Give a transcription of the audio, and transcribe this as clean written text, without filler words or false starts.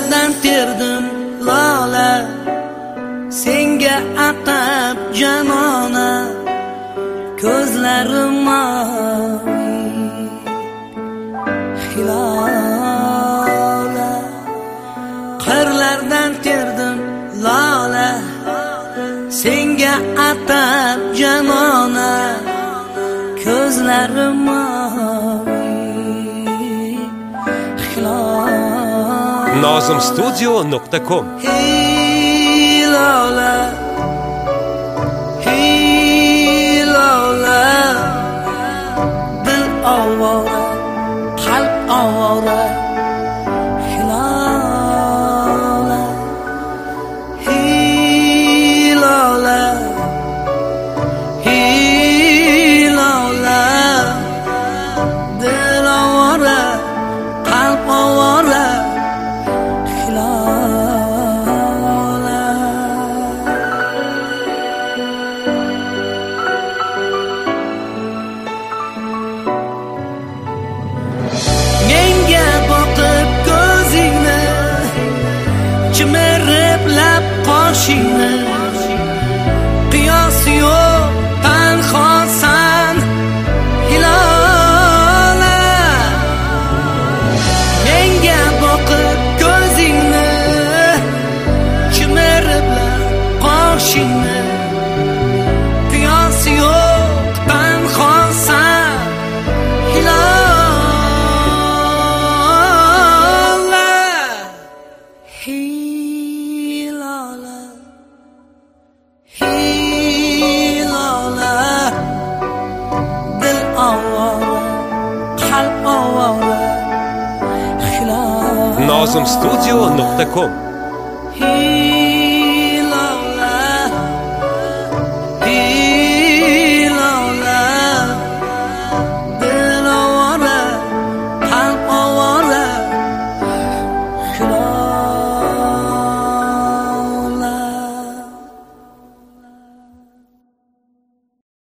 Qirlardan terdim lola, senga atab janona, ko'zlarim hilola. Qirlardan terdim lola, senga atab janona, ko'zlarim Nozimstudio.com Hilola, hilola, dil ovora, qalb ovora. Hilola, hilola, hilola, dil ovora, qalb ovora. Menga boqib ko'zingni, chimiriblab qoshingni, qiyos yo'q tanhosan hilola. Menga boqib ko'zingni, chimiriblab qoshingni, qiyos yo'q tanhosan hilola. Hilola, hilola, dil ovora, qalb ovora. Hilola. Nozimstudio.com